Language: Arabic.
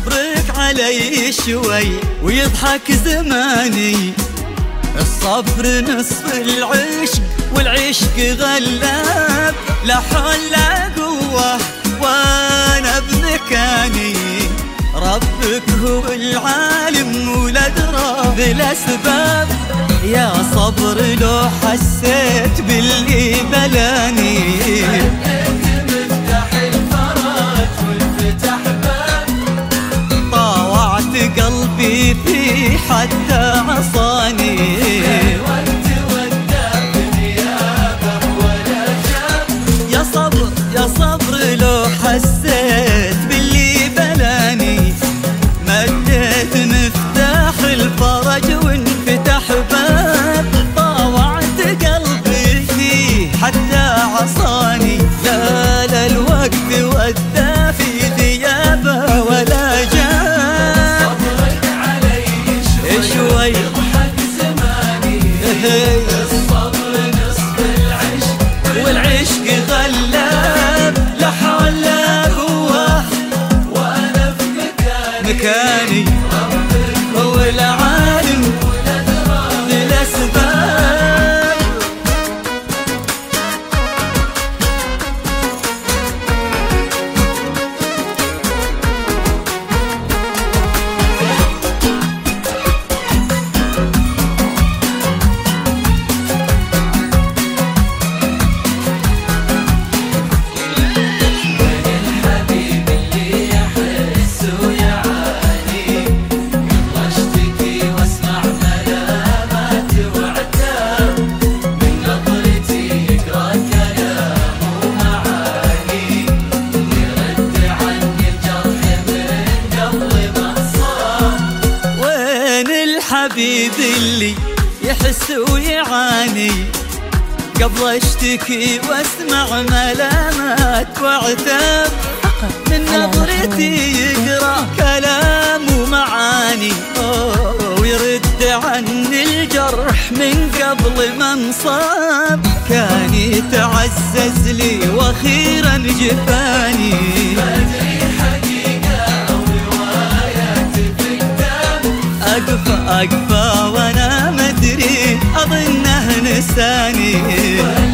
صبرك علي شوي ويضحك زماني. الصبر نصف العشق والعشق غلاب، لا حول لا قوة وانا بمكاني. ربك هو العالم والأدرى بالأسباب، يا صبر لو حسيت باللي بلاني. مفتاح الفرج والفتح باب، طاوعت قلبي فيه حتى عصاني. وانت وداه بنيابه ولا جاب، يا صبر يا صبر لو حسيت باللي بلاني. مديت مفتاح الفرج وانفتح باب، طاوعت قلبي فيه حتى عصاني. لا لا الوقت ودى في ثيابه ولا جاب. صبرك علي شوي يضحك زماني. الصبر نصف العشق والعشق غلاب، لا حول لا قوة وانا في مكاني. ربك هو العالم بالأسباب. حبيبي اللي يحس ويعاني، قبل اشتكي واسمع ملامات واعتاب. من نظرتي يقرا كلام ومعاني، ويرد عني الجرح من قبل ما انصاب. كان يتعزز لي واخيرا جفاني. أقفى وانا مدري اظنه نساني.